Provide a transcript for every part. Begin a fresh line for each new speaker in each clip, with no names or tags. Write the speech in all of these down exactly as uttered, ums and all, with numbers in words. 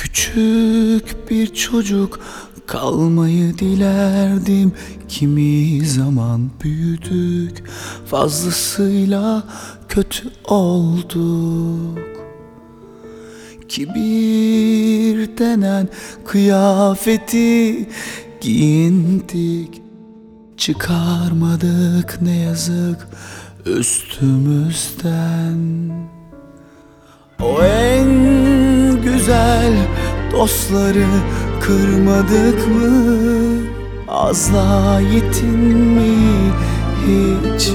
Küçük bir çocuk kalmayı dilerdim. Kimi zaman büyüdük, fazlasıyla kötü olduk. Kibir denen kıyafeti giyindik, çıkarmadık ne yazık üstümüzden. O en güzel dostları kırmadık mı? Azla yetinmeyi hiç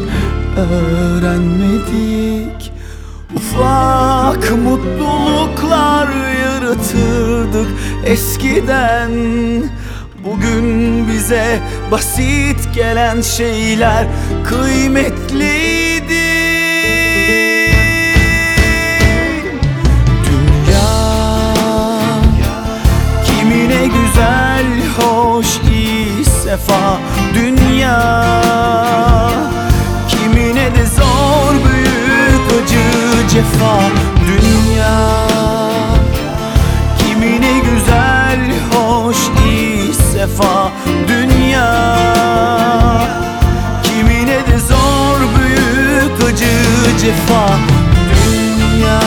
öğrenmedik. Ufak mutluluklar yaratırdık eskiden. Bugün bize basit gelen şeyler kıymetliydi. Güzel, hoş, iyi, sefa dünya. Kimine de zor, büyük acı, cefa dünya. Kimine güzel, hoş, iyi, sefa dünya. Kimine de zor, büyük acı, cefa dünya.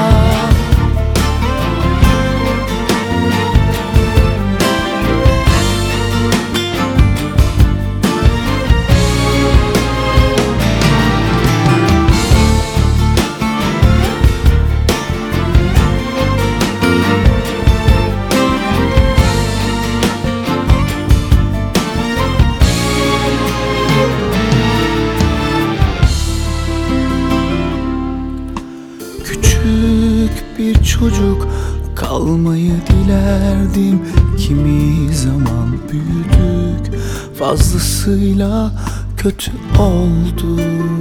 Bir çocuk kalmayı dilerdim. Kimi zaman büyüdük, fazlasıyla kötü olduk.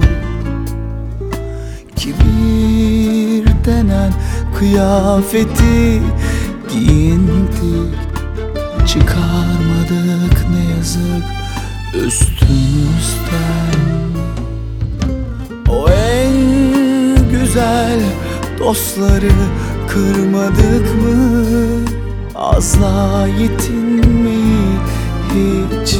Kibir denen kıyafeti giyindik, çıkarmadık ne yazık üstümüzden. O en güzel dostları kırmadık mı? Azla yetinmeyi hiç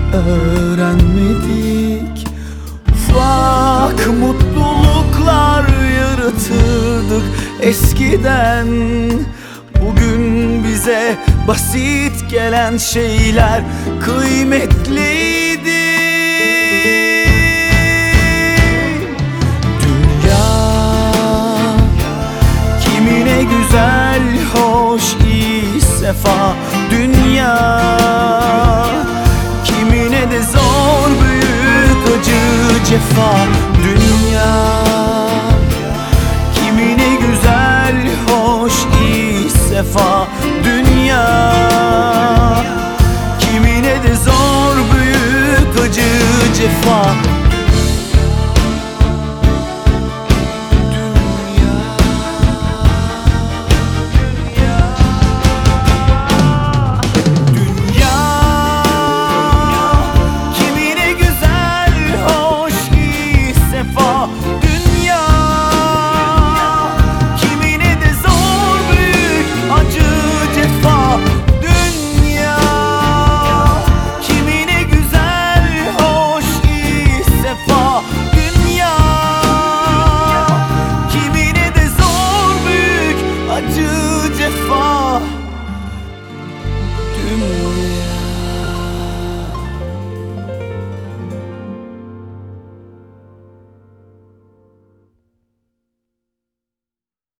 öğrenmedik. Ufak mutluluklar yaratırdık eskiden. Bugün bize basit gelen şeyler kıymetliydi. Güzel, hoş, iyi, sefa dünya. Kimine de zor, büyük acı, cefa